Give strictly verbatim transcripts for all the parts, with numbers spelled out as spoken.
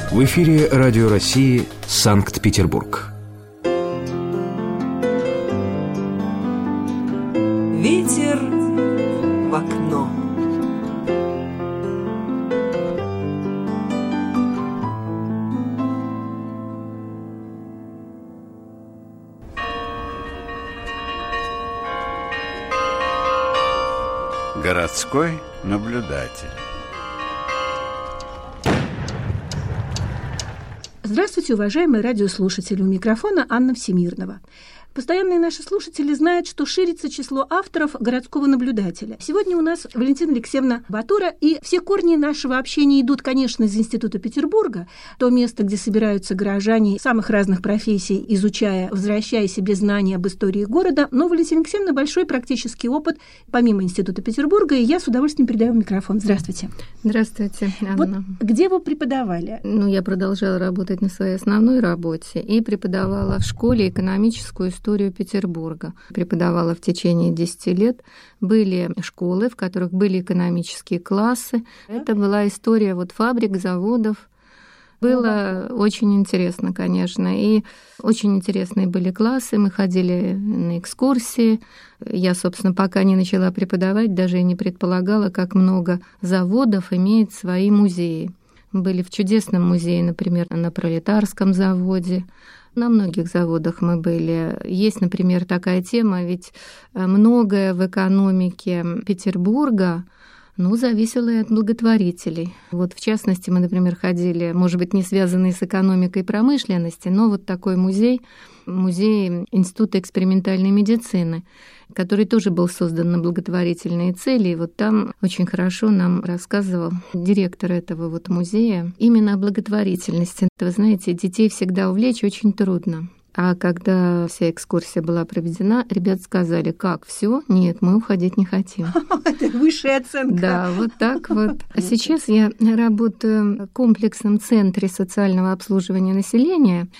В эфире Радио России Санкт-Петербург. Ветер в окно. Городской наблюдатель. Здравствуйте, уважаемые радиослушатели. У микрофона Анна Всемирнова. Постоянные наши слушатели знают, что ширится число авторов городского наблюдателя. Сегодня у нас Валентина Алексеевна Батура, и все корни нашего общения идут, конечно, из Института Петербурга, то место, где собираются горожане самых разных профессий, изучая, возвращая себе знания об истории города. Но Валентина Алексеевна большой практический опыт помимо Института Петербурга, и я с удовольствием передаю микрофон. Здравствуйте. Здравствуйте, Анна. Вот где вы преподавали? Ну, я продолжала работать на своей основной работе и преподавала в школе экономическую историю историю Петербурга. Преподавала в течение десяти лет. Были школы, в которых были экономические классы. Это была история вот фабрик, заводов. Было очень интересно, конечно. И очень интересные были классы. Мы ходили на экскурсии. Я, собственно, пока не начала преподавать, даже и не предполагала, как много заводов имеет свои музеи. Мы были в чудесном музее, например, на Пролетарском заводе. На многих заводах мы были. Есть, например, такая тема, ведь многое в экономике Петербурга, ну, зависело и от благотворителей. Вот, в частности, мы, например, ходили, может быть, не связанные с экономикой промышленности, но вот такой музей, музей Института экспериментальной медицины, который тоже был создан на благотворительные цели. И вот там очень хорошо нам рассказывал директор этого вот музея именно о благотворительности. Вы знаете, детей всегда увлечь очень трудно. А когда вся экскурсия была проведена, ребята сказали: как, все? Нет, мы уходить не хотим. Это высшая оценка. Да, вот так вот. А сейчас я работаю в комплексном центре социального обслуживания населения,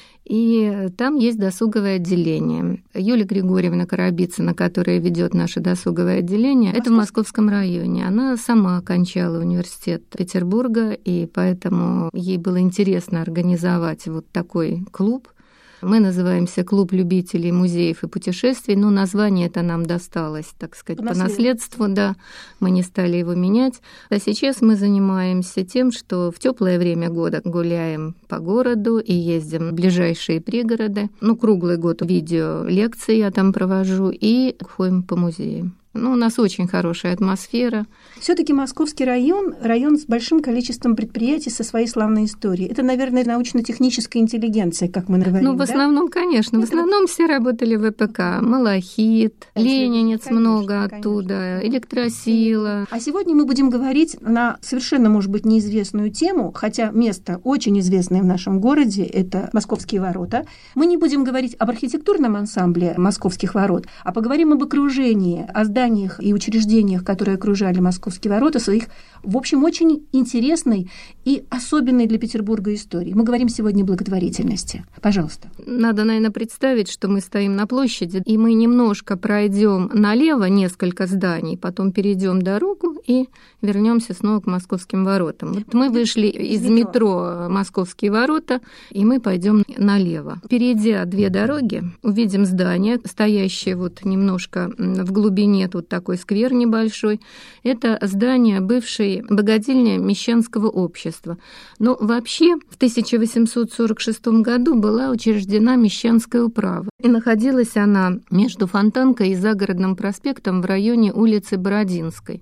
и там есть досуговое отделение. Юлия Григорьевна Коробицына, которая ведет наше досуговое отделение, это в Московском районе. Она сама окончала университет Петербурга, и поэтому ей было интересно организовать вот такой клуб. Мы называемся «Клуб любителей музеев и путешествий», но название это нам досталось, так сказать, по наследству, да, мы не стали его менять. А сейчас мы занимаемся тем, что в теплое время года гуляем по городу и ездим в ближайшие пригороды. Ну, круглый год видео лекции я там провожу и ходим по музеям. Ну, у нас очень хорошая атмосфера. Все-таки Московский район – район с большим количеством предприятий со своей славной историей. Это, наверное, научно-техническая интеллигенция, как мы говорим. Ну, в основном, да? Конечно. В основном все работали в ВПК. Малахит, Ленинец, конечно, много оттуда, конечно. Электросила. А сегодня мы будем говорить на совершенно, может быть, неизвестную тему, хотя место очень известное в нашем городе – это Московские ворота. Мы не будем говорить об архитектурном ансамбле Московских ворот, а поговорим об окружении, о зданиях и учреждениях, которые окружали Московские ворота, своих, в общем, очень интересной и особенной для Петербурга истории. Мы говорим сегодня о благотворительности. Пожалуйста. Надо, наверное, представить, что мы стоим на площади, и мы немножко пройдем налево несколько зданий, потом перейдем дорогу и вернемся снова к Московским воротам. Вот мы вышли из метро Московские ворота, и мы пойдем налево. Перейдя две дороги, увидим здание, стоящее вот немножко в глубине, тут такой сквер небольшой. Это здание бывшей богадельни Мещанского общества. Но вообще в тысяча восемьсот сорок шестом году была учреждена Мещанская управа. И находилась она между Фонтанкой и Загородным проспектом в районе улицы Бородинской.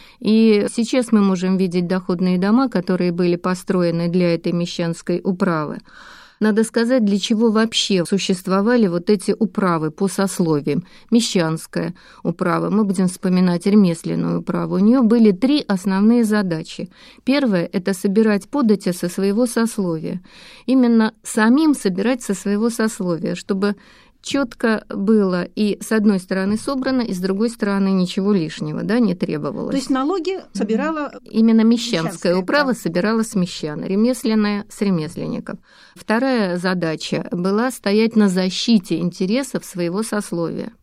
И сейчас мы можем видеть доходные дома, которые были построены для этой Мещанской управы. Надо сказать, для чего вообще существовали вот эти управы по сословиям. Мещанская управа, мы будем вспоминать ремесленную управу. У нее были три основные задачи. Первое – это собирать подати со своего сословия. Именно самим собирать со своего сословия, чтобы четко было и с одной стороны собрано, и с другой стороны ничего лишнего, да, не требовалось. То есть налоги собирала именно Мещанская, Мещанская управа, да. Собирала с мещан, ремесленная с ремесленников. Вторая задача была стоять на защите интересов своего сословия.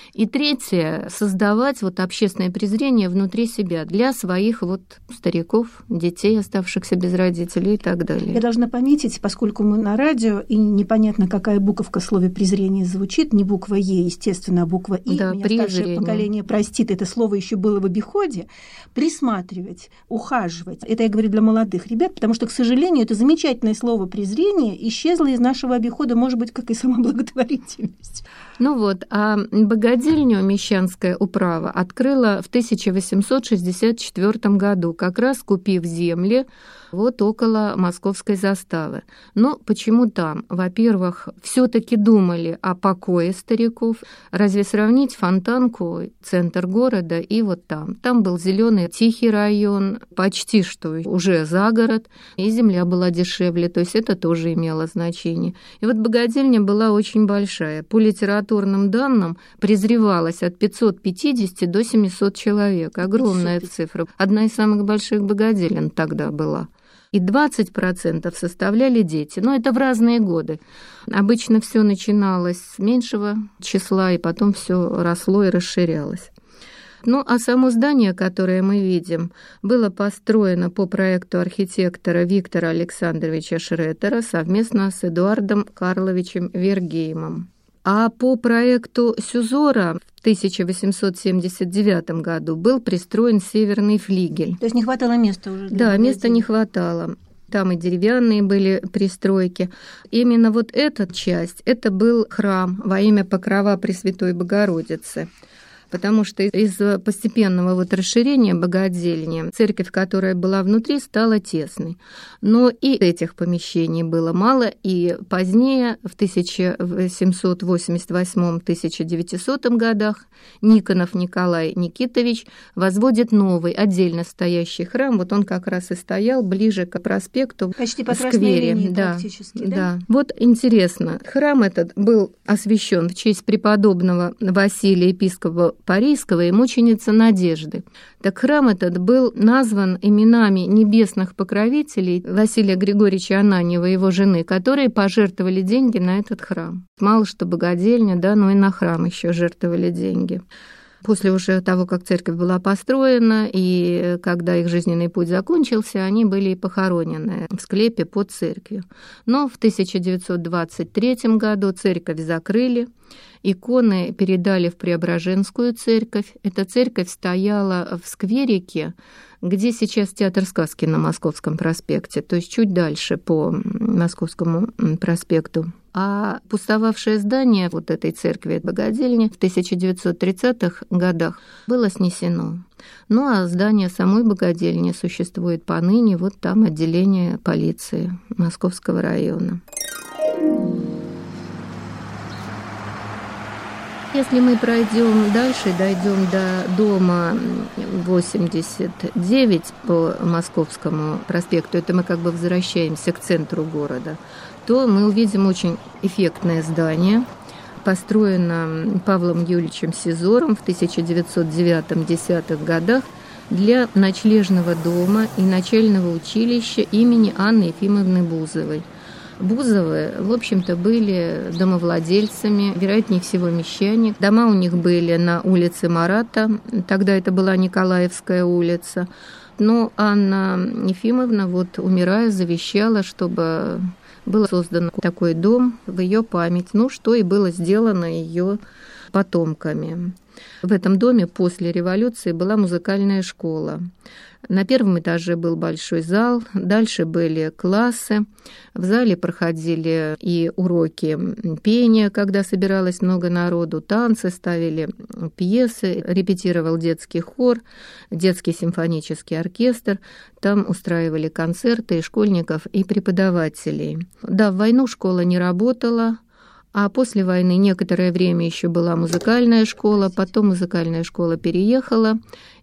И третье – создавать вот общественное презрение внутри себя для своих вот стариков, детей, оставшихся без родителей и так далее. Я должна пометить, поскольку мы на радио, и непонятно, какая буковка в слове «презрение» звучит, не буква «е», естественно, а буква «и». Да, Меня старшее поколение простит, это слово еще было в обиходе. Присматривать, ухаживать. Это я говорю для молодых ребят, потому что, к сожалению, это замечательное слово «презрение» исчезло из нашего обихода, может быть, как и сама благотворительность. Ну вот, а богадельню Мещанская управа открыла в тысяча восемьсот шестьдесят четвёртом году, как раз купив земли вот около Московской заставы. Но почему там? Во-первых, все-таки думали о покое стариков. Разве сравнить Фонтанку, центр города, и вот там? Там был зеленый тихий район, почти что уже за город, и земля была дешевле, то есть это тоже имело значение. И вот богадельня была очень большая. По литературным данным презревалось от пятисот пятидесяти до семисот человек. Огромная цифра. Одна из самых больших богадельен тогда была. И двадцать процентов составляли дети. Но это в разные годы. Обычно все начиналось с меньшего числа, и потом все росло и расширялось. Ну, а само здание, которое мы видим, было построено по проекту архитектора Виктора Александровича Шреттера совместно с Эдуардом Карловичем Вергеймом. А по проекту Сюзора в тысяча восемьсот семьдесят девятом году был пристроен северный флигель. То есть не хватало места уже? Да, места не хватало. Там и деревянные были пристройки. Именно вот эта часть, это был храм во имя Покрова Пресвятой Богородицы. Потому что из постепенного вот расширения богадельни церковь, которая была внутри, стала тесной. Но и этих помещений было мало, и позднее, в тысяча восемьсот восемьдесят восьмом — тысяча девятисотом годах, Никонов Николай Никитович возводит новый, отдельно стоящий храм. Вот он как раз и стоял ближе к проспекту, почти по сквере. Красной линии, да, практически, да? Да. Вот интересно, храм этот был освящен в честь преподобного Василия, епископа Парийского, и мученицы Надежды. Так храм этот был назван именами небесных покровителей Василия Григорьевича Ананьева и его жены, которые пожертвовали деньги на этот храм. Мало что богадельня, да, но и на храм еще жертвовали деньги. После уже того, как церковь была построена, и когда их жизненный путь закончился, они были похоронены в склепе под церковью. Но в тысяча девятьсот двадцать третьем году церковь закрыли, иконы передали в Преображенскую церковь. Эта церковь стояла в скверике, где сейчас театр сказки на Московском проспекте, то есть чуть дальше по Московскому проспекту. А пустовавшее здание вот этой церкви богадельни в тысяча девятьсот тридцатых годах было снесено. Ну а здание самой богадельни существует поныне, вот там отделение полиции Московского района. Если мы пройдем дальше, дойдем до дома восемьдесят девять по Московскому проспекту, это мы как бы возвращаемся к центру города, то мы увидим очень эффектное здание, построено Павлом Юльевичем Сизором в тысяча девятьсот девятом-десятых годах для ночлежного дома и начального училища имени Анны Ефимовны Бузовой. Бузовы, в общем-то, были домовладельцами, вероятнее всего, мещане. Дома у них были на улице Марата, тогда это была Николаевская улица. Но Анна Ефимовна, вот, умирая, завещала, чтобы был создан такой дом в ее память, ну, что и было сделано ее потомками. В этом доме после революции была музыкальная школа. На первом этаже был большой зал, дальше были классы. В зале проходили и уроки пения, когда собиралось много народу, танцы, ставили пьесы, репетировал детский хор, детский симфонический оркестр. Там устраивали концерты и школьников, и преподавателей. Да, в войну школа не работала. А после войны некоторое время еще была музыкальная школа, потом музыкальная школа переехала,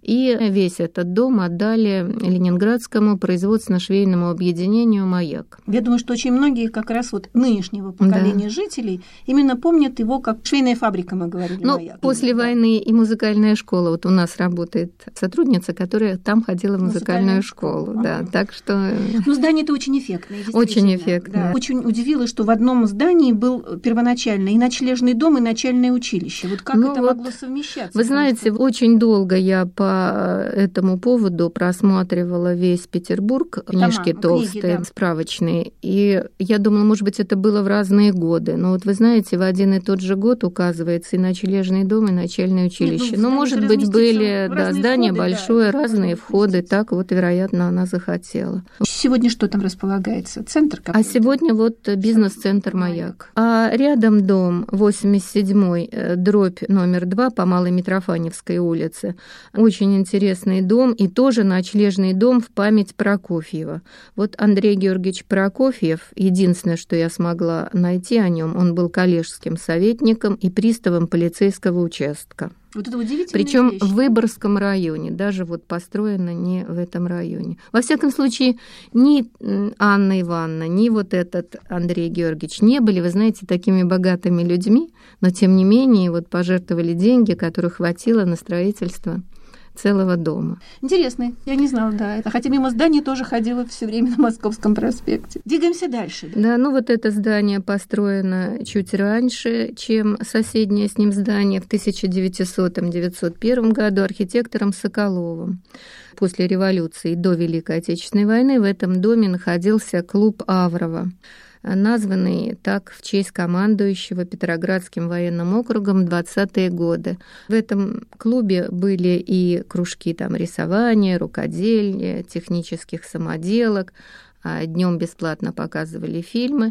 И весь этот дом отдали Ленинградскому производственно-швейному объединению «Маяк». Я думаю, что очень многие как раз вот нынешнего поколения да. жителей именно помнят его как швейная фабрика, мы говорили, Но «Маяк». После да. войны и музыкальная школа. Вот у нас работает сотрудница, которая там ходила в музыкальную, музыкальную школу. школу ага. Да, так что... Ну, здание-то очень эффектное. Очень эффектное. Да. Очень удивило, что в одном здании был первоначально и ночлежный дом, и начальное училище. Вот как ну, это вот, могло совмещаться? Вы знаете, что... очень долго я по этому поводу просматривала весь Петербург, книжки Тома, толстые, книги, да. справочные, и я думала, может быть, это было в разные годы. Но вот вы знаете, в один и тот же год указывается и ночлежный дом, и начальное училище. Нет, ну, ну, может быть, были да, здание входы, большое, да, разные входы, так вот, вероятно, она захотела. Сегодня что там располагается? Центр какой-то? А сегодня вот бизнес-центр «Маяк». А рядом дом восемьдесят седьмой, дробь номер два по Малой Митрофаневской улице. Очень интересный дом и тоже ночлежный дом в память Прокофьева. Вот Андрей Георгиевич Прокофьев, единственное, что я смогла найти о нем, он был коллежским советником и приставом полицейского участка. Вот это удивительная Причем вещь. В Выборгском районе, даже вот построено не в этом районе. Во всяком случае, ни Анна Ивановна, ни вот этот Андрей Георгиевич не были, вы знаете, такими богатыми людьми, но тем не менее вот пожертвовали деньги, которых хватило на строительство целого дома. Интересно, я не знала, да. Это, хотя мимо здания тоже ходила все время на Московском проспекте. Двигаемся дальше. Да, ну вот это здание построено чуть раньше, чем соседнее с ним здание в тысяча девятисотом — девятьсот первом году архитектором Соколовым. После революции до Великой Отечественной войны в этом доме находился клуб Аврова, названный так в честь командующего Петроградским военным округом в двадцатые годы. В этом клубе были и кружки там рисования, рукоделия, технических самоделок, а днем бесплатно показывали фильмы.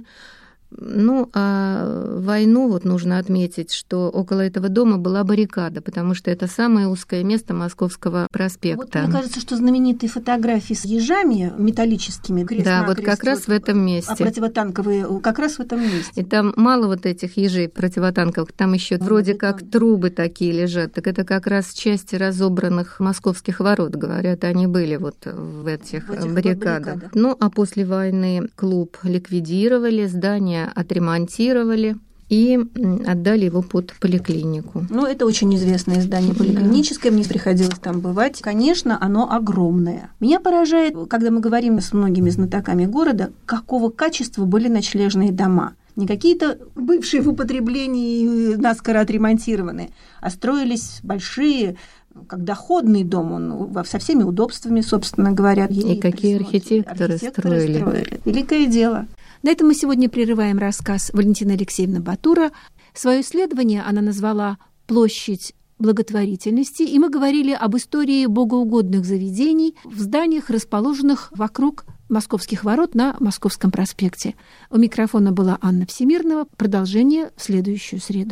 Ну, а войну вот нужно отметить, что около этого дома была баррикада, потому что это самое узкое место Московского проспекта. Вот мне кажется, что знаменитые фотографии с ежами металлическими, крест да, на вот крест, как раз вот, в этом месте. А противотанковые как раз в этом месте. И там мало вот этих ежей противотанковых, там еще а, вроде как там трубы такие лежат. Так это как раз части разобранных московских ворот, говорят, они были вот в этих, в этих баррикадах. баррикадах. Ну, а после войны клуб ликвидировали, здание отремонтировали и отдали его под поликлинику. Ну, это очень известное здание поликлиническое, да. Мне приходилось там бывать. Конечно, оно огромное. Меня поражает, когда мы говорим с многими знатоками города, какого качества были ночлежные дома. Не какие-то бывшие в употреблении и наскоро отремонтированные, а строились большие, как доходный дом, он со всеми удобствами, собственно говоря. И какие архитекторы, архитекторы строили. строили. Великое дело. На этом мы сегодня прерываем рассказ Валентины Алексеевны Батура. Свое исследование она назвала «Площадь благотворительности», и мы говорили об истории богоугодных заведений в зданиях, расположенных вокруг Московских ворот на Московском проспекте. У микрофона была Анна Всемирнова. Продолжение в следующую среду.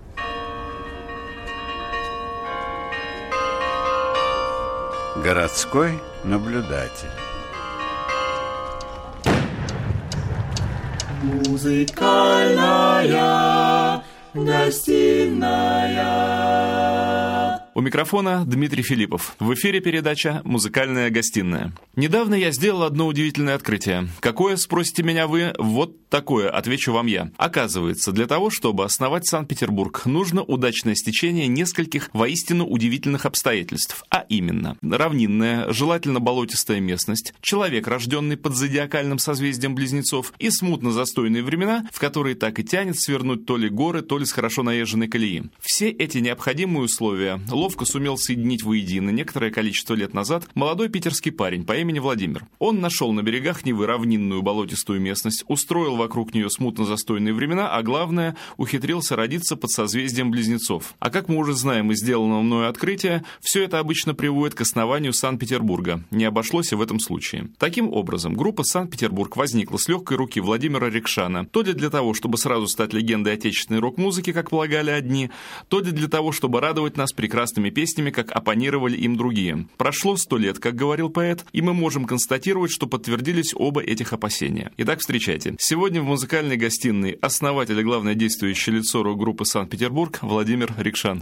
Городской наблюдатель. Музыкальная гостиная. У микрофона Дмитрий Филиппов. В эфире передача «Музыкальная гостиная». Недавно я сделал одно удивительное открытие. Какое, спросите меня вы, вот такое, отвечу вам я. Оказывается, для того, чтобы основать Санкт-Петербург, нужно удачное стечение нескольких воистину удивительных обстоятельств. А именно, равнинная, желательно болотистая местность, человек, рожденный под зодиакальным созвездием Близнецов, и смутно застойные времена, в которые так и тянет свернуть то ли горы, то ли с хорошо наезженной колеи. Все эти необходимые условия ловко сумел соединить воедино некоторое количество лет назад молодой питерский парень по имени Владимир. Он нашел на берегах Невы равнинную болотистую местность, устроил вокруг нее смутно застойные времена, а главное, ухитрился родиться под созвездием Близнецов. А как мы уже знаем из сделанного мною открытия, все это обычно приводит к основанию Санкт-Петербурга. Не обошлось и в этом случае. Таким образом, группа Санкт-Петербург возникла с легкой руки Владимира Рекшана, то ли для того, чтобы сразу стать легендой отечественной рок-музыки, как полагали одни, то ли для того, чтобы радовать нас прекрасным прекрасными песнями, как оппонировали им другие. Прошло сто лет, как говорил поэт, и мы можем констатировать, что подтвердились оба этих опасения. Итак, встречайте. Сегодня в музыкальной гостиной основатель и главное действующее лицо рок-группы «Санкт-Петербург» Владимир Рикшан.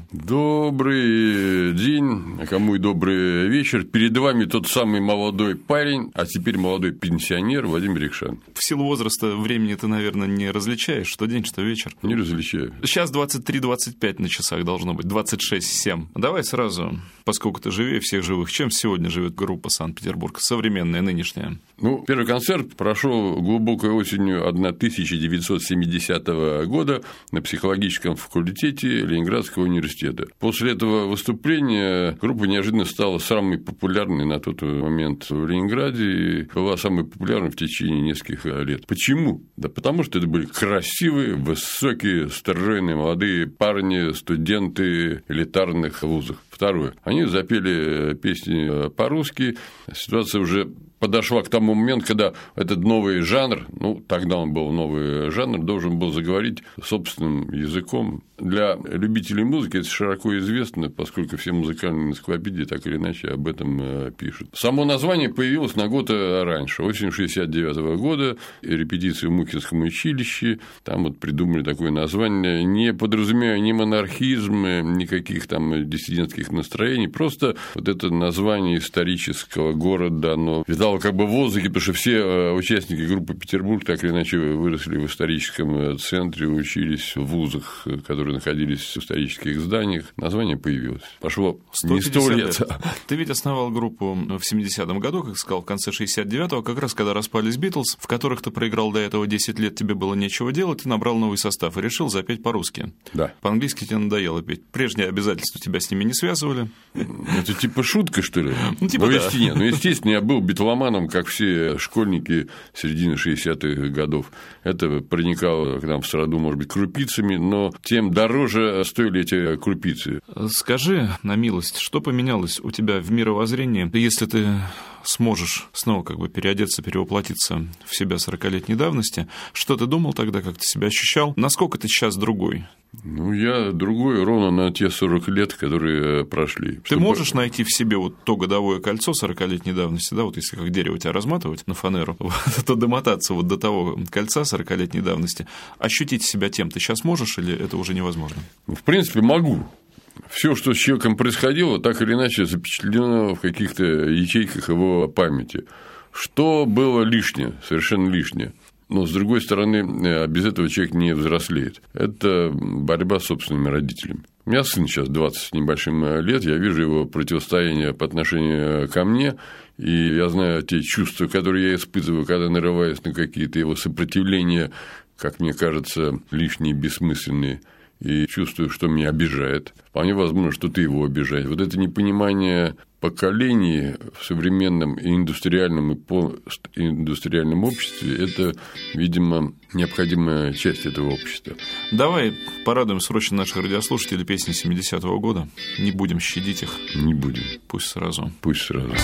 Добрый день, а кому и добрый вечер. Перед вами тот самый молодой парень, а теперь молодой пенсионер Владимир Рикшан. В силу возраста времени ты, наверное, не различаешь, что день, что вечер. Не различаю. Сейчас двадцать три двадцать пять на часах должно быть, двадцать шесть семь. Давай сразу, поскольку ты живее всех живых, чем сегодня живет группа «Санкт-Петербург», современная, нынешняя? Ну, первый концерт прошел глубокой осенью тысяча девятьсот семидесятого года на психологическом факультете Ленинградского университета. После этого выступления группа неожиданно стала самой популярной на тот момент в Ленинграде и была самой популярной в течение нескольких лет. Почему? Да потому что это были красивые, высокие, стройные молодые парни, студенты элитарных вузов. Второе. Они запели песни по-русски. Ситуация уже подошла к тому моменту, когда этот новый жанр, ну, тогда он был новый жанр, должен был заговорить собственным языком. Для любителей музыки это широко известно, поскольку все музыкальные энциклопедии так или иначе об этом пишут. Само название появилось на год раньше, осенью шестьдесят девятого года, репетиции в Мухинском училище, там вот придумали такое название, не подразумевая ни монархизм, никаких там диссидентских настроений, просто вот это название исторического города, оно витало как бы в воздухе, потому что все участники группы «Петербург» так или иначе выросли в историческом центре, учились в вузах, которые находились в исторических зданиях. Название появилось. Пошло не сто лет. лет. Ты ведь основал группу в семидесятом году, как сказал, в конце шестьдесят девятого, как раз когда распались «Битлз», в которых ты проиграл до этого десять лет, тебе было нечего делать, ты набрал новый состав и решил запеть по-русски. Да. По-английски тебе надоело петь. Прежние обязательства тебя с ними не связывали. Это типа шутка, что ли? Ну, типа, ну, да. Вести, нет. Ну, естественно, я был битломаном, как все школьники середины шестидесятых годов. Это проникало к нам в среду, может быть, крупицами, но тем дороже стоили эти крупицы. Скажи на милость, что поменялось у тебя в мировоззрении, если ты сможешь снова как бы переодеться, перевоплотиться в себя сорокалетней давности? Что ты думал тогда, как ты себя ощущал? Насколько ты сейчас другой? Ну, я другой ровно на те сорок лет, которые прошли. Ты Чтобы... можешь найти в себе вот то годовое кольцо сорокалетней давности, да, вот если как дерево тебя разматывать на фанеру, то домотаться вот до того кольца сорокалетней давности, ощутить себя тем ты сейчас можешь или это уже невозможно? В принципе, могу. Все, что с человеком происходило, так или иначе запечатлено в каких-то ячейках его памяти. Что было лишнее, совершенно лишнее. Но, с другой стороны, без этого человек не взрослеет. Это борьба с собственными родителями. У меня сын сейчас двадцать с небольшим лет, я вижу его противостояние по отношению ко мне, и я знаю те чувства, которые я испытываю, когда нарываюсь на какие-то его сопротивления, как мне кажется, лишние, бессмысленные, и чувствую, что меня обижает. Вполне возможно, что ты его обижаешь. Вот это непонимание поколений в современном и индустриальном и постиндустриальном обществе – это, видимо, необходимая часть этого общества. Давай порадуем срочно наших радиослушателей песни семидесятого года. Не будем щадить их. Не будем. Пусть сразу. Пусть сразу.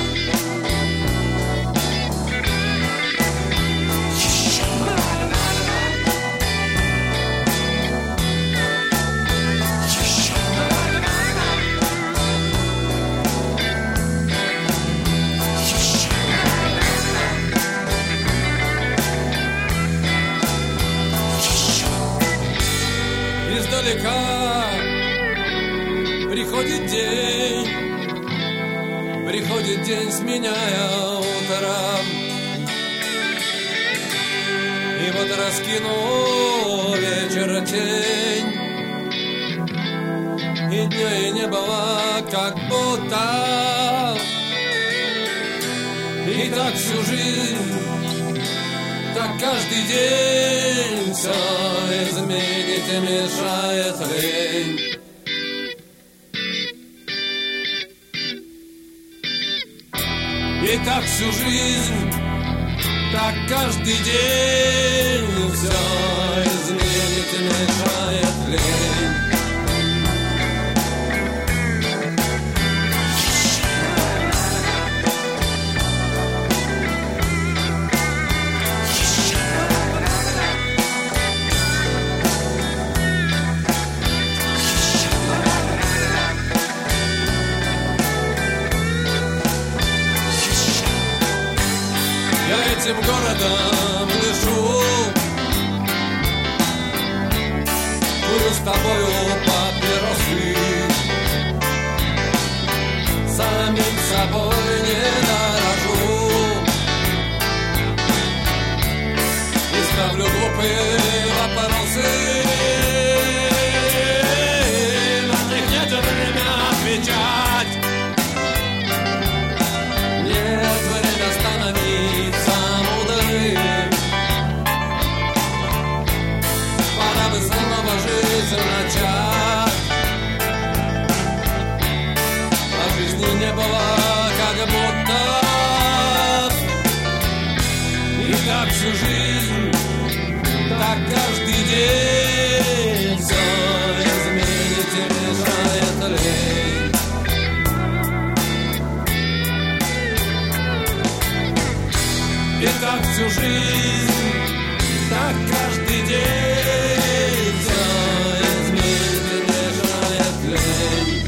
Приходит день, приходит день, сменяя утро. И вот раскинул вечер тень, и дней не было, как будто. И так всю жизнь, так каждый день все изменить и мешает лень. И так всю жизнь, так каждый день все изменить и мешает лень. этим городом дышу. Курю с тобою папиросы, самим собой не дорожу. И ставлю глупые вопросы, на них нет время отвечать. Нет время становиться мудрым. Пора бы снова жизнь начать. А жизни не было как будто. И так всю жизнь, так каждый день. Все изменить и мешает лень. И так всю жизнь, так каждый день. Все изменить и мешает лень.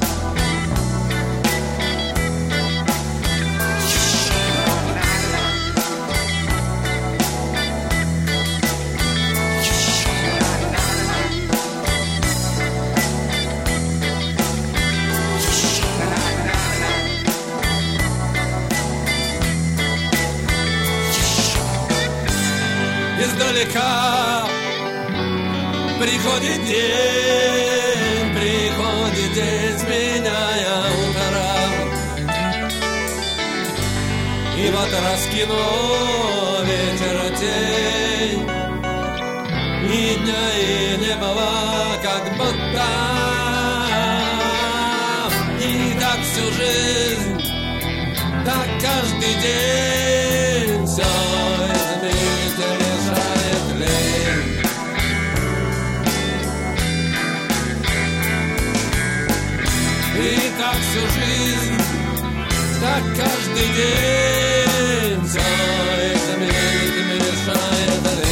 Издалека приходит день, приходит день, сменяя утро. И вот раскину вечер тень, и дня и не было как будто. И так всю жизнь, так каждый день. Все изменить мешает лень. И так всю жизнь, так каждый день. Все изменить мешает лень.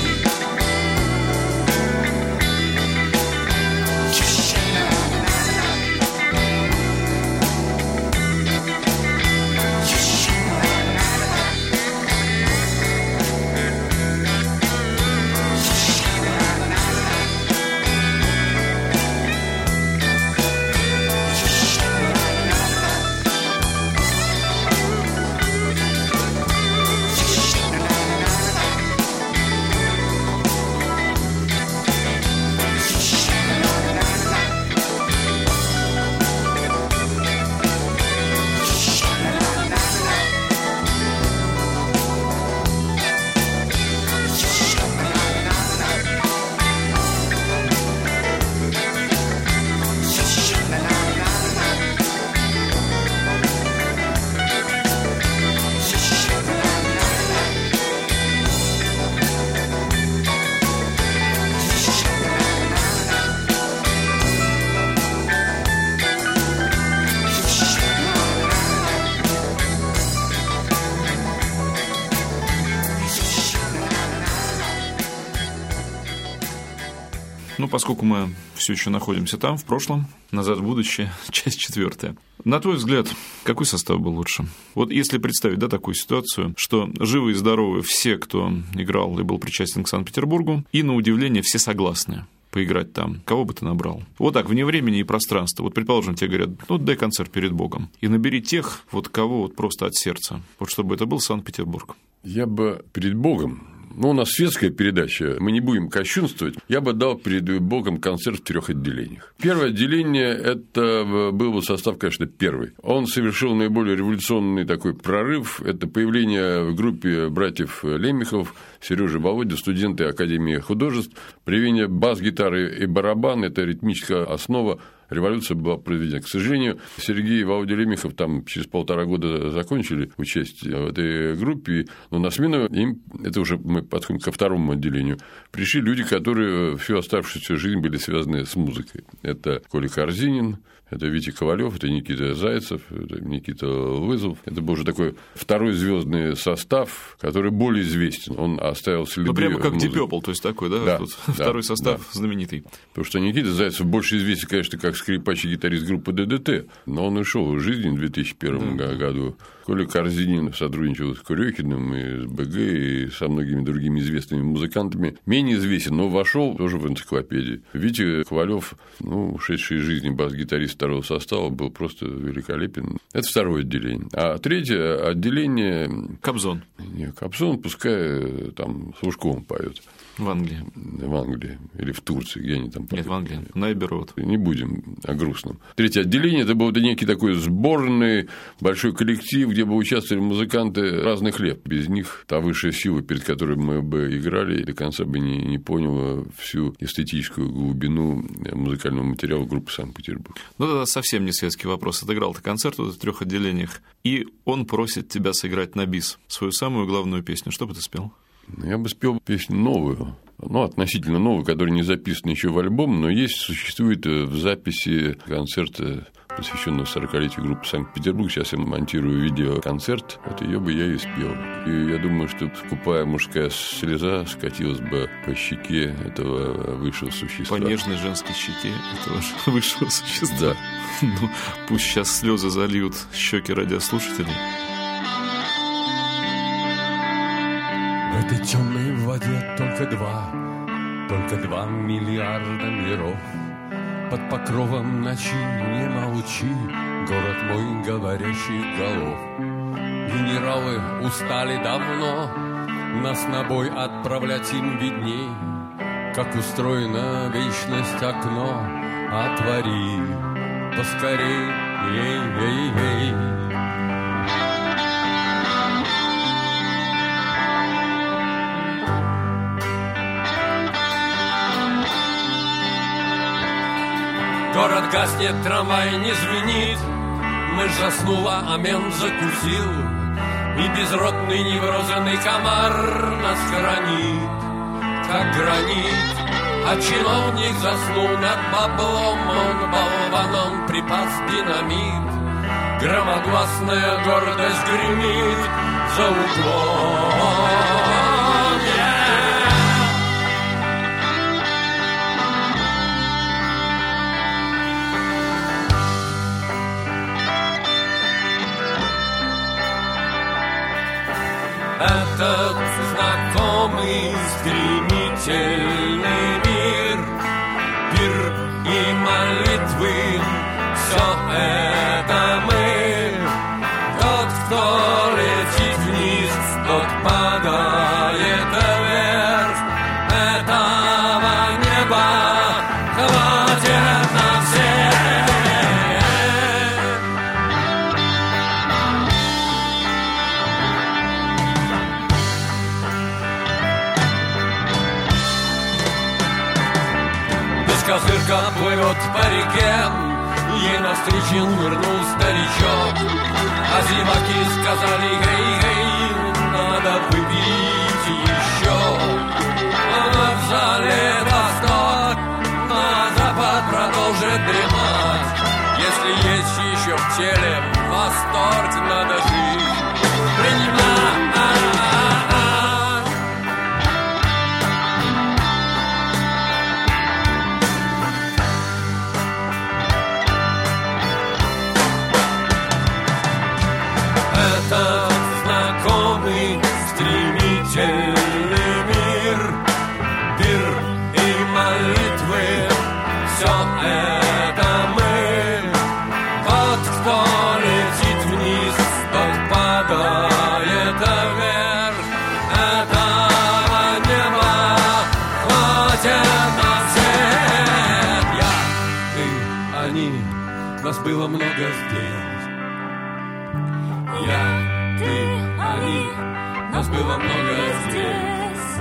Ну, поскольку мы все еще находимся там, в прошлом, назад в будущее, часть четвертая. На твой взгляд, какой состав был лучше? Вот если представить, да, такую ситуацию, что живы и здоровы все, кто играл и был причастен к Санкт-Петербургу, и, на удивление, все согласны поиграть там. Кого бы ты набрал? Вот так, вне времени и пространства. Вот, предположим, тебе говорят, ну, дай концерт перед Богом. И набери тех, вот кого вот просто от сердца. Вот чтобы это был Санкт-Петербург. Я бы перед Богом, ну, у нас светская передача, мы не будем кощунствовать, я бы дал перед Богом концерт в трех отделениях. Первое отделение – это был бы состав, конечно, первый. Он совершил наиболее революционный такой прорыв. Это появление в группе братьев Лемехов, Сережа Володя, студенты Академии художеств, появление бас-гитары и барабан – это ритмическая основа. Революция была проведена. К сожалению, Сергей и Володя Лемехов там через полтора года закончили участие в этой группе, но на смену им, это уже мы подходим ко второму отделению, пришли люди, которые всю оставшуюся жизнь были связаны с музыкой. Это Коля Корзинин, это Витя Ковалев, это Никита Зайцев, это Никита Лызов. Это был уже такой второй звездный состав, который более известен. Он оставил следы. Ну, прямо как Deep Purple, то есть такой, да? Да, Тут да, второй состав да. знаменитый. Потому что Никита Зайцев больше известен, конечно, как скрипач и гитарист группы ДДТ, но он ушел из жизни в две тысячи первом да. году. Коля Корзинин сотрудничал с Курехиным и с БГ, и со многими другими известными музыкантами. Менее известен, но вошел тоже в энциклопедию. Витя Ковалев, ну, ушедший из жизни бас-гитарист второго состава, был просто великолепен. Это второе отделение. А третье отделение... Кобзон. Не, Кобзон пускай там с Лужковым поет. В Англии. В Англии. Или в Турции, где они там поют. Нет, в Англии. На Эбби-Роуд. Не будем о грустном. Третье отделение – это был некий такой сборный большой коллектив, где бы участвовали музыканты разных лет. Без них та высшая сила, перед которой мы бы играли, до конца бы не, не поняла всю эстетическую глубину музыкального материала группы «Санкт-Петербург». Ну, тогда совсем не светский вопрос. Отыграл ты концерт в трех отделениях, и он просит тебя сыграть на бис свою самую главную песню. Что бы ты спел? Я бы спел песню новую, ну, относительно новую, которая не записана еще в альбом, но есть, существует в записи концерта, посвященного сорокалетию группы «Санкт-Петербург». Сейчас я монтирую видеоконцерт, вот ее бы я и спел. И я думаю, что скупая мужская слеза скатилась бы по щеке этого высшего существа. По нежной женской щеке этого высшего существа. Да. Ну, пусть сейчас слезы зальют щеки радиослушателей. В этой темной воде только два, только два миллиарда миров. Под покровом ночи не молчи, город мой говорящих голов. Генералы устали давно, нас на бой отправлять им видней. Как устроена вечность окно, отвори поскорей, ей-ей-ей. Город гаснет, трамвай не звенит, мышь заснула, а мент закусил, и безродный неврозанный комар нас хранит, как гранит. А чиновник заснул над баблом, он болваном припас динамит. Громогласная гордость гремит за углом. Этот знакомый стремительный мир, пир и молитвы, все это мы. Тот, кто летит вниз, тот падает вверх. Этого неба хватит на всех. Козырка плывет по реке, ей навстречу нырнул старичок. А зеваки сказали: гей-гей, надо выпить еще. А в зале восток, на запад продолжит дремать. Если есть еще в теле восторг, надо жить, принимать. Этот знакомый стремительный мир, пир и молитвы, все это мы. Тот, кто летит вниз, тот падает вверх. Этого неба хватит на всех. Я, ты, они, нас было много здесь. Я, ты, они, нас было много здесь.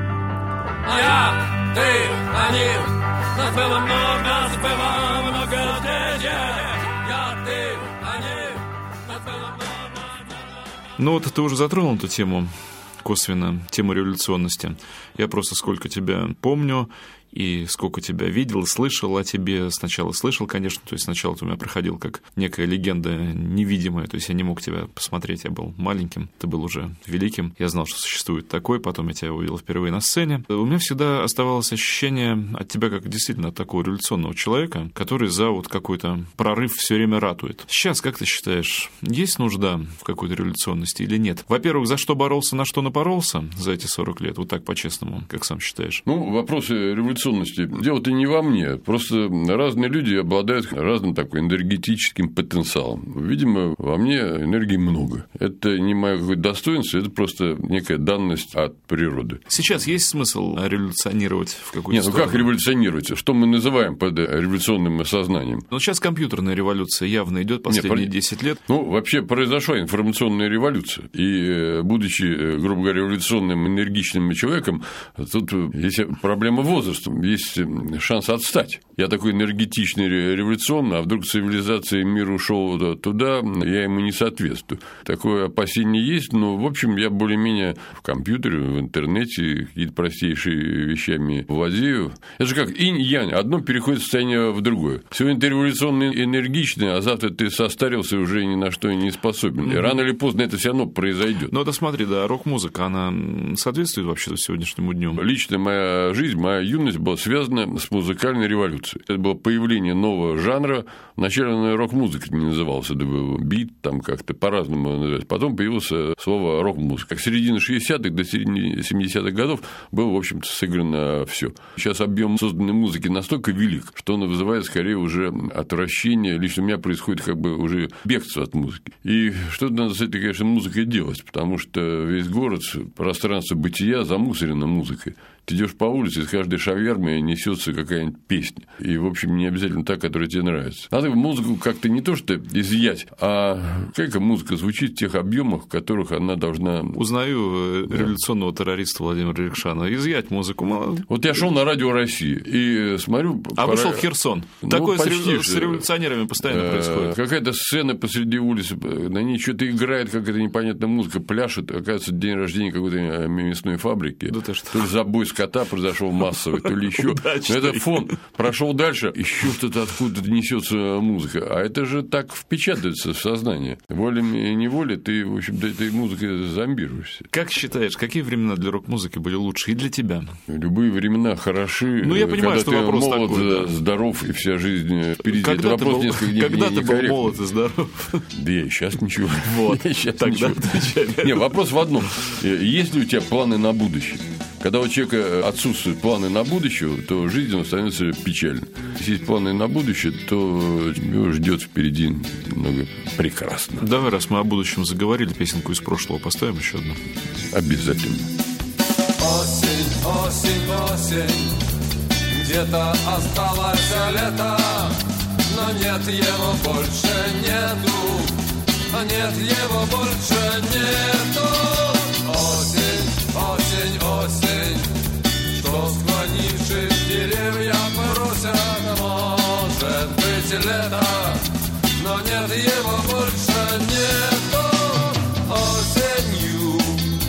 Я, ты, они, нас было много, нас было много здесь. Я, ты, они, нас было много. Ну вот ты уже затронул эту тему косвенно, тему революционности. Я просто сколько тебя помню и сколько тебя видел, слышал о тебе. Сначала слышал, конечно, то есть сначала ты у меня проходил как некая легенда невидимая, то есть я не мог тебя посмотреть, я был маленьким, ты был уже великим, я знал, что существует такой, потом я тебя увидел впервые на сцене. У меня всегда оставалось ощущение от тебя как действительно такого революционного человека, который за вот какой-то прорыв все время ратует. Сейчас, как ты считаешь, есть нужда в какой-то революционности или нет? Во-первых, за что боролся, на что напоролся за эти сорок лет, вот так по-честному, как сам считаешь? Ну, вопросы революционности. Дело-то не во мне. Просто разные люди обладают разным таким энергетическим потенциалом. Видимо, во мне энергии много. Это не мое какое-то достоинство, это просто некая данность от природы. Сейчас есть смысл революционировать в какую-то Нет, ну сторону? как революционировать? Что мы называем под революционным сознанием? Ну, сейчас компьютерная революция явно идет последние Нет, десять лет. Ну, вообще произошла информационная революция. И, будучи, грубо говоря, революционным, энергичным человеком, тут есть проблема возраста, есть шанс отстать. Я такой энергетичный, революционный, а вдруг цивилизация и мир ушел туда, я ему не соответствую. Такое опасение есть, но, в общем, я более-менее в компьютере, в интернете какие-то простейшие вещами владею. Это же как инь-янь, одно переходит в состояние в другое. Сегодня ты революционно энергичный, а завтра ты состарился и уже ни на что не способен. И рано или поздно это все равно произойдет. Ну, это смотри, да, рок-музыка, она соответствует вообще сегодняшнему дню? Лично моя жизнь, моя юность была связана с музыкальной революцией. Это было появление нового жанра. Вначале она рок-музыка не называлась, это был бит, там как-то по-разному называется. Потом появилось слово рок-музыка. С середины шестидесятых до середины семидесятых годов было, в общем-то, сыграно все. Сейчас объем созданной музыки настолько велик, что он вызывает скорее уже отвращение. Лично у меня происходит как бы уже бегство от музыки. И что-то надо с этой, конечно, музыкой делать, потому что весь город, пространство бытия замусорено музыкой. Ты идешь по улице, из каждой шавермы несется какая-нибудь песня. И, в общем, не обязательно та, которая тебе нравится. Надо музыку как-то не то что изъять, а как музыка звучит в тех объемах, в которых она должна... Узнаю да. революционного террориста Владимира Рерикшана. Изъять музыку. Мало... Вот я шел на радио России и смотрю... А пора... вышел в Херсон. Ну, Такое с, рев... с революционерами постоянно э- происходит. Какая-то сцена посреди улицы, на ней что-то играет, какая-то непонятная музыка, пляшет. Оказывается, день рождения какой-то мясной фабрики. Да ты что? То ли забой кота произошел массовый, то ли еще. Это фон. Прошел дальше, еще что-то откуда-то несется музыка. А это же так впечатывается в сознание. Волей и неволей ты, в общем-то, этой музыкой зомбируешься. Как считаешь, какие времена для рок-музыки были лучше и для тебя? Любые времена хороши. Ну, я понимаю, что вопрос молод, такой. Да. Здоров, и вся жизнь впереди. Когда это вопрос был, несколько не, когда не, ты не был молод и здоров? Да я и сейчас ничего. Вот, сейчас тогда ничего. отвечай. Не, вопрос в одном. Есть ли у тебя планы на будущее? Когда у человека отсутствуют планы на будущее, то жизнь становится печальной. Если есть планы на будущее, то его ждет впереди много прекрасного. Давай, раз мы о будущем заговорили, песенку из прошлого поставим еще одну. Обязательно. Осень, осень, осень, где-то осталось лето, но нет его больше нету, нет его больше нету. Осень, осень, осень, что склонившись деревья просят, может быть лето, но нет его больше нету. Осенью,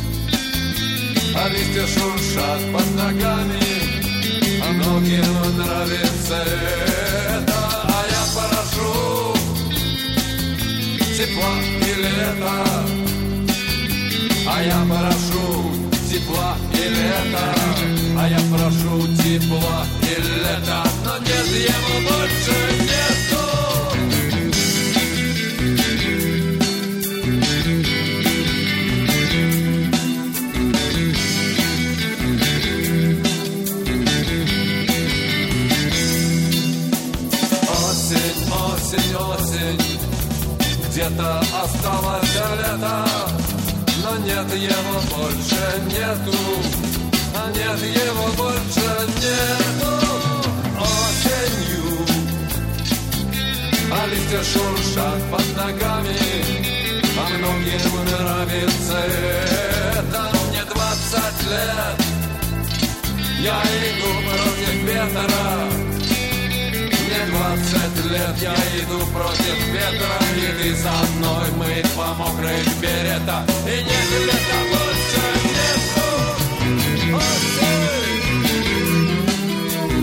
а листья шуршат под ногами, а многим нравится это, а я прошу тепла и лета. А я прошу тепла и лета, а я прошу тепла и лета, но нет его больше нету. Осень, осень, осень, где-то осталось лето, но нет его больше нету, а нет его больше нету. Осенью, а листья шуршат под ногами, а многим нравится это. Мне двадцать лет, я иду против ветра. Мне двадцать лет, я иду против ветра, и ты со мной, мы по мокрой берета, и нет лета больше нету. Осень!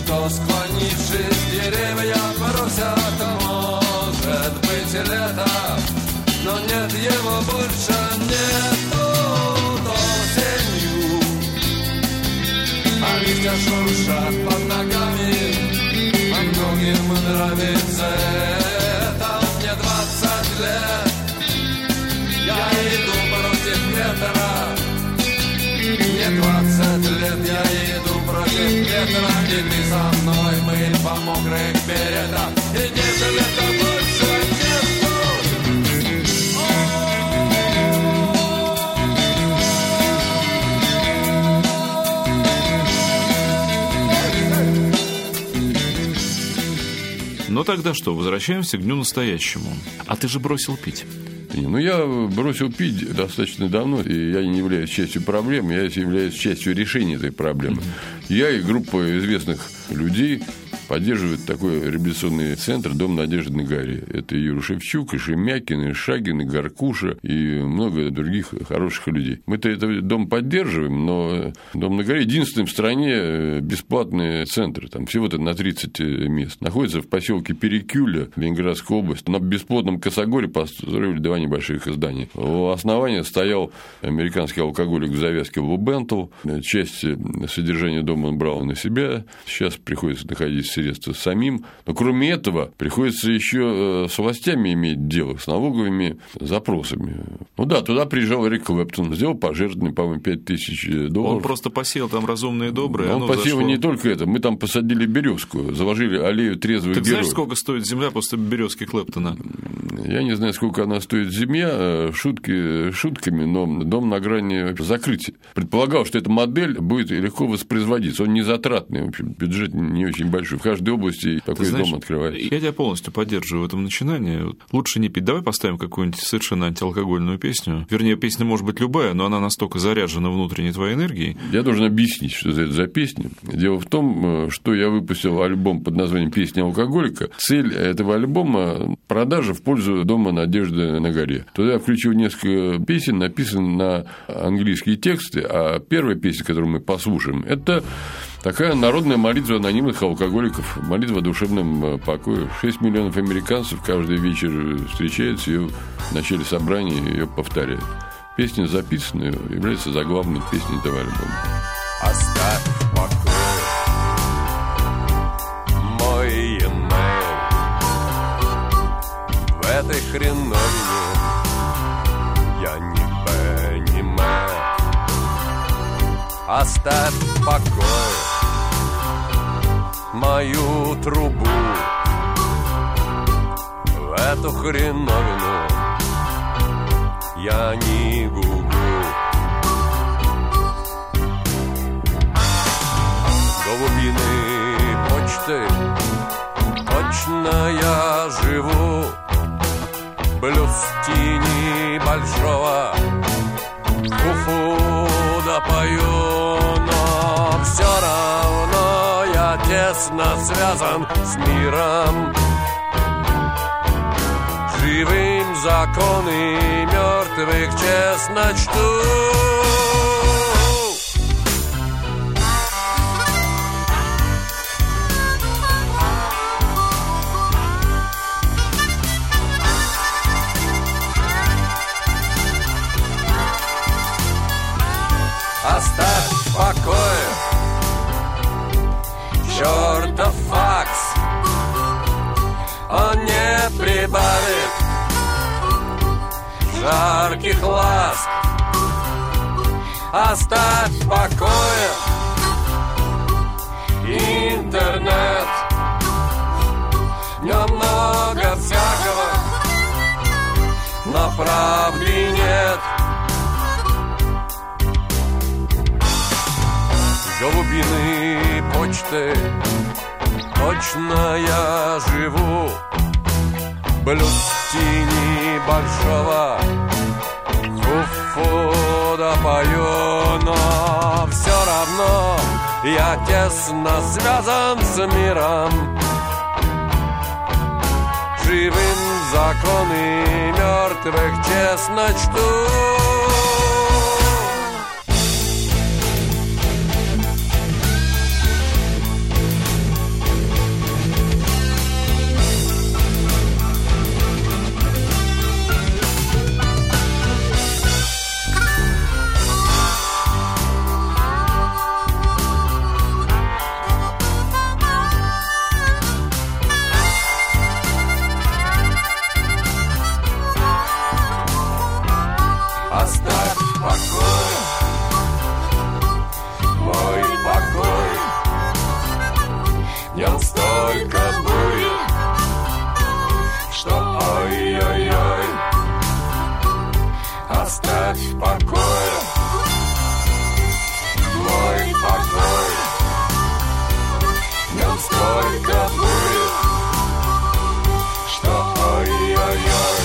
что, склонившись, деревья просят, может быть, лето, но нет его больше, нету осенью. А листья шуршат под ногами, а многим нравится это. Мне двадцать лет, я иду против ветра. Мне двадцать лет, я иду против ветра. И ты со мной, мы по мокрых берегам. И десять лет больше нету. Ну тогда что, возвращаемся к дню настоящему. А ты же бросил пить. Ну, я бросил пить достаточно давно, и я не являюсь частью проблемы, я являюсь частью решения этой проблемы. Я и группа известных людей поддерживают такой реабилитационный центр «Дом надежды на горе». Это и Юра Шевчук, и Шемякин, и Шагин, и Гаркуша, и много других хороших людей. Мы-то этот дом поддерживаем, но «Дом на горе» единственный в стране бесплатный центр. Там всего-то на тридцать мест. Находится в поселке Перекюля, Ленинградская область. На бесплатном косогоре построили два небольших здания. У основания стоял американский алкоголик в завязке Лу Бентл. Часть содержания дома он брал на себя. Сейчас приходится находить средства самим. Но кроме этого, приходится еще с властями иметь дело, с налоговыми запросами. Ну да, туда приезжал Эрик Клэптон, сделал пожертвование, по-моему, пять тысяч долларов. Он просто посеял там разумные и добрые. Он посеял зашло... не только это. Мы там посадили березку, заложили аллею трезвых так героев. Знаешь, сколько стоит земля после березки Клэптона? Я не знаю, сколько она стоит земля, шутки шутками, но дом на грани закрытия. Предполагал, что эта модель будет легко воспроизводиться. Он не затратный, в общем, бюджет не очень большой. В каждой области такой знаешь, дом открывается. Я тебя полностью поддерживаю в этом начинании. Лучше не пить. Давай поставим какую-нибудь совершенно антиалкогольную песню. Вернее, песня может быть любая, но она настолько заряжена внутренней твоей энергией. Я должен объяснить, что это за песня. Дело в том, что я выпустил альбом под названием «Песня алкоголика». Цель этого альбома – продажа в пользу Дома надежды на горе. Туда я включил несколько песен, написанных на английские тексты, а первая песня, которую мы послушаем, это такая народная молитва анонимных алкоголиков, молитва о душевном покое. шесть миллионов американцев каждый вечер встречаются, ее в начале собрания ее повторяют. Песня записана, является заглавной песней этого альбома. Оставь в покое мой e-mail. В этой хреновине я не понимаю. Оставь в покое мою трубу. В эту хреновину я не гуглю. Голубиной почты точно я живу. Блюз тени большого куфу допою, но все равно я тесно связан с миром. Живым законы мертвых честно чту. Оставь в покое чертов факс. Он не прибавит жарких ласк. Оставь в покое интернет. В нем много всякого, но правды нет. Голубиной почты точно я живу. Блюз тени большого фу-фу допою, но все равно я тесно связан с миром. Живым законы мертвых честно чту. столько будет, что ой-ой-ой.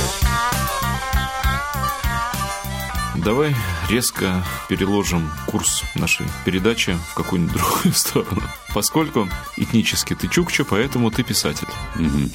Давай резко переложим курс нашей передачи в какую-нибудь другую сторону. Поскольку этнически ты чукча, поэтому ты писатель. Угу.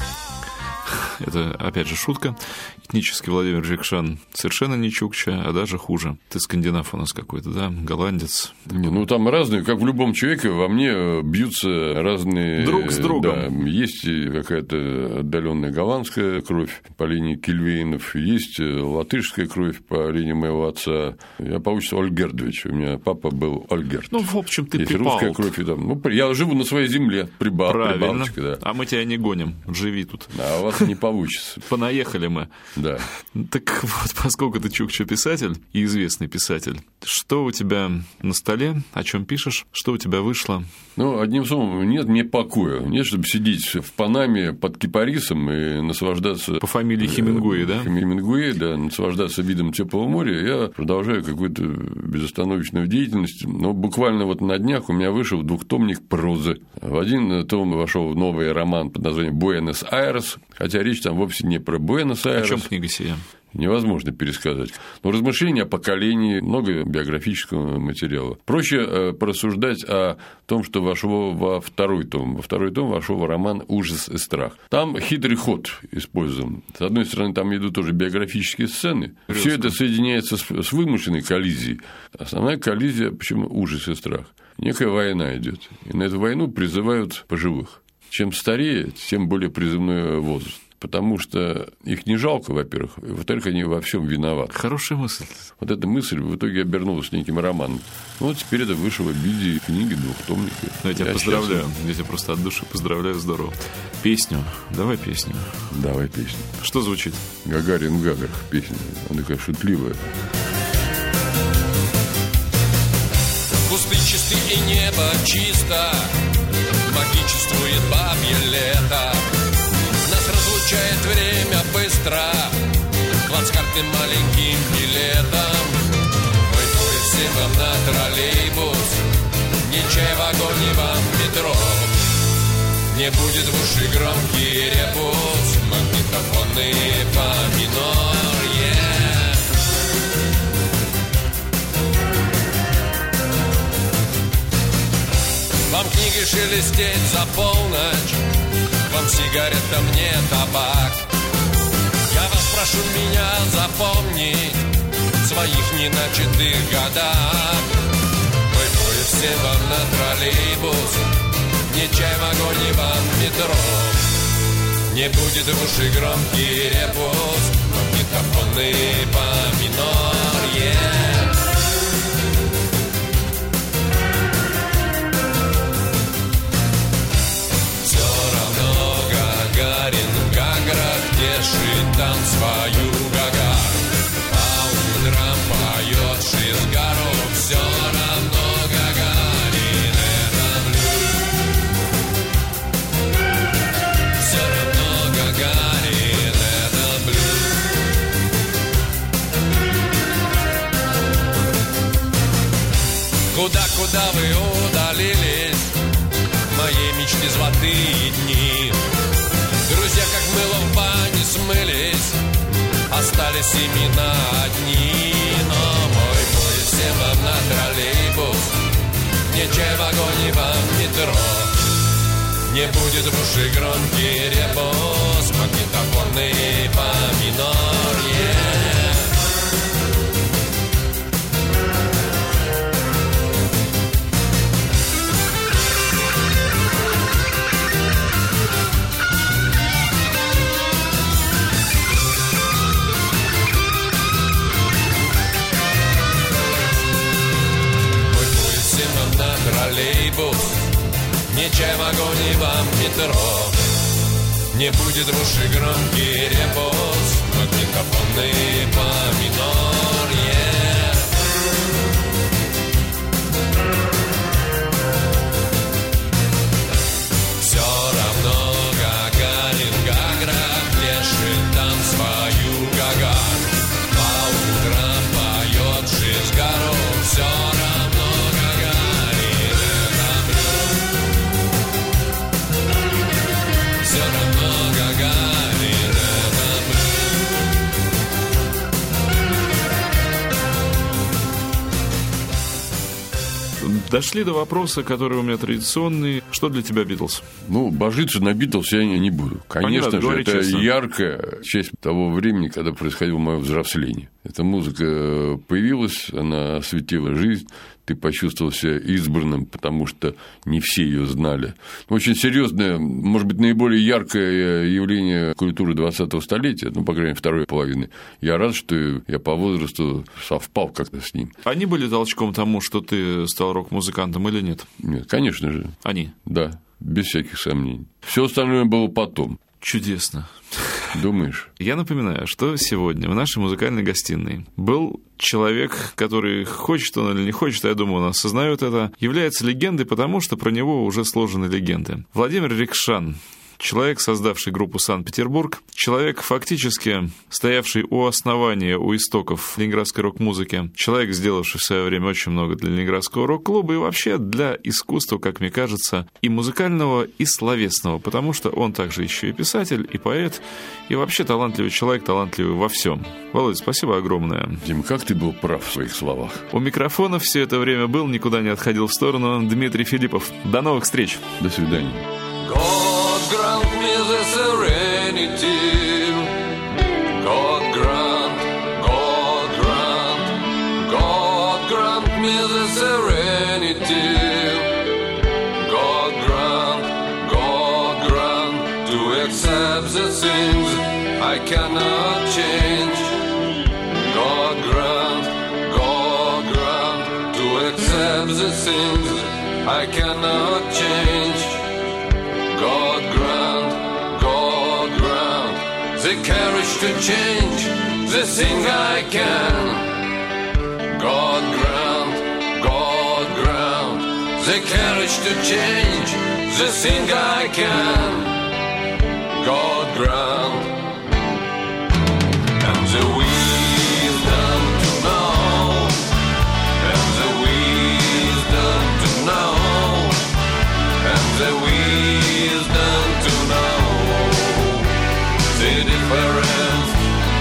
Это, опять же, шутка. Этнически Владимир Джекшан совершенно не чукча, а даже хуже. Ты скандинав у нас какой-то, да? Голландец. Не, ну, там разные, как в любом человеке, во мне бьются разные... Друг с другом. Да, есть какая-то отдаленная голландская кровь по линии Кильвейнов, есть латышская кровь по линии моего отца. Я по отчеству Ольгердович, у меня папа был Ольгерд. Ну, в общем, ты есть припал. Русская кровь. И там. Ну, я живу на своей земле, прибал, Правильно. Прибалтика, да. А мы тебя не гоним, живи тут. А у вас не получится. Понаехали мы. Да. Так вот, поскольку ты чукча писатель и известный писатель, что у тебя на столе, о чем пишешь, что у тебя вышло? Ну, одним словом, нет мне покоя. Нет, чтобы сидеть в Панаме под кипарисом и наслаждаться... По фамилии Хемингуэй, да? Хемингуэй, да, наслаждаться видом теплого моря. Я продолжаю какую-то безостановочную деятельность. Но буквально вот на днях у меня вышел двухтомник прозы. В один том вошел новый роман под названием «Буэнос-Айрес», хотя речь там вовсе не про Буэнос-Айрес. О чем книга сия? Невозможно пересказать. Но размышления о поколении, много биографического материала. Проще э, порассуждать о том, что вошло во второй том. Во второй том вошел роман «Ужас и страх». Там хитрый ход использован. С одной стороны, там идут тоже биографические сцены. Все это соединяется с, с вымышленной коллизией. Основная коллизия, почему ужас и страх? Некая война идет. И на эту войну призывают пожилых. Чем старее, тем более призывной возраст. Потому что их не жалко, во-первых, и, во-вторых, они во всем виноваты. Хорошая мысль. Вот эта мысль в итоге обернулась неким романом. Ну, вот теперь это вышло в виде книги, двухтомника. Ну, я тебя я поздравляю. Счастлив. Я тебя просто от души поздравляю, здорово. Песню. Давай песню. Давай песню. Что звучит? Гагарин в Гагарах песня. Она такая шутливая. Кусты чисты и небо чисто, магичествует бабье лето. Нас разлучает время быстро, плацкарты маленьким билетом. Мы поедем вам на троллейбус, ни чай в вагоне вам метро. Не будет в уши громкий ребус, магнитофоны по минор, yeah. Вам книги шелестеть за полночь, вам сигарета, мне табак. Я вас прошу меня запомнить в своих неначатых годах. Мы поедем вам на троллейбус, не чай в вагоне вам метро. Не будет в уши громкий ребус, магнитофоны по минор, yeah. Держит там свою Гагару, а утром поет Шизгару. Все равно Гагарин — это блюз. Все равно Гагарин — это блюз. Куда-куда вы удалились, моей мечты золотые дни. Друзья, как мылом в бане смылись, остались имена одни. Но мой поезд всем вам на троллейбус, не чай в вагоне вам метро. Не будет в уши громкий ребус, магнитофоны по минор, yeah. Троллейбус, не чай в вагоне вам метро. Не будет в уши громкий ребус, магнитофоны по минор, yeah. Все равно Гагарин в Гаграх держит там свою Гагару. По утрам поет Шизгару. Все равно Гагарин — это блюз. Дошли до вопроса, который у меня традиционный. Что для тебя Битлз? Ну, божиться на Битлз я не буду. Конечно Понятно, же, это честно. яркая часть того времени, когда происходило мое взросление. Эта музыка появилась, она осветила жизнь, ты почувствовал себя избранным, потому что не все ее знали. Очень серьезное, может быть, наиболее яркое явление культуры двадцатого столетия, ну, по крайней мере, второй половины. Я рад, что я по возрасту совпал как-то с ним. Они были толчком тому, что ты стал рок-музыкантом или нет? Нет, конечно же. Они? Да, без всяких сомнений. Все остальное было потом. Чудесно. Думаешь? Я напоминаю, что сегодня в нашей музыкальной гостиной был человек, который, хочет он или не хочет, я думаю, он осознает это, является легендой, потому что про него уже сложены легенды. Владимир Рикшан. Человек, создавший группу «Санкт-Петербург», человек, фактически стоявший у основания, у истоков ленинградской рок-музыки, человек, сделавший в свое время очень много для ленинградского рок-клуба и вообще для искусства, как мне кажется, и музыкального, и словесного, потому что он также еще и писатель, и поэт, и вообще талантливый человек, талантливый во всем. Володь, спасибо огромное. Дим, как ты был прав в своих словах. У микрофона все это время был, никуда не отходил в сторону Дмитрий Филиппов. До новых встреч. До свидания. Grant me the serenity. God grant, God grant, God grant me the serenity. God grant, God grant to accept the things I cannot change. God grant, God grant to accept the things I cannot change. God grant, God grant the courage to change the thing I can. God grant, God grant the courage to change the thing I can. God grant and the wisdom to know, and the wisdom to know, and the wisdom to know the difference,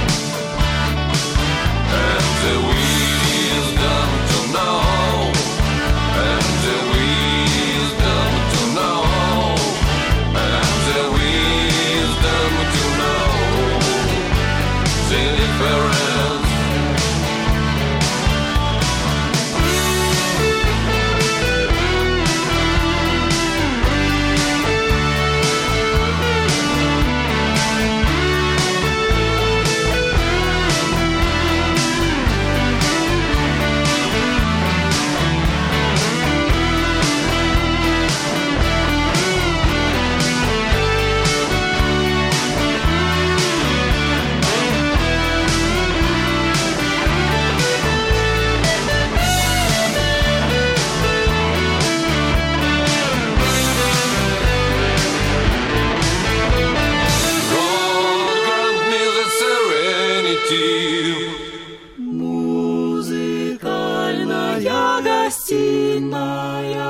and the wisdom to know, and the wisdom to know, and the wisdom to know the difference. Музыкальная гостиная.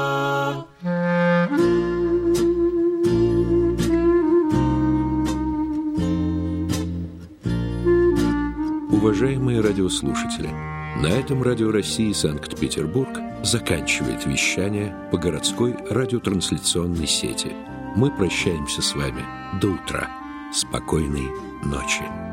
Уважаемые радиослушатели, на этом Радио России Санкт-Петербург заканчивает вещание по городской радиотрансляционной сети. Мы прощаемся с вами до утра. Спокойной ночи.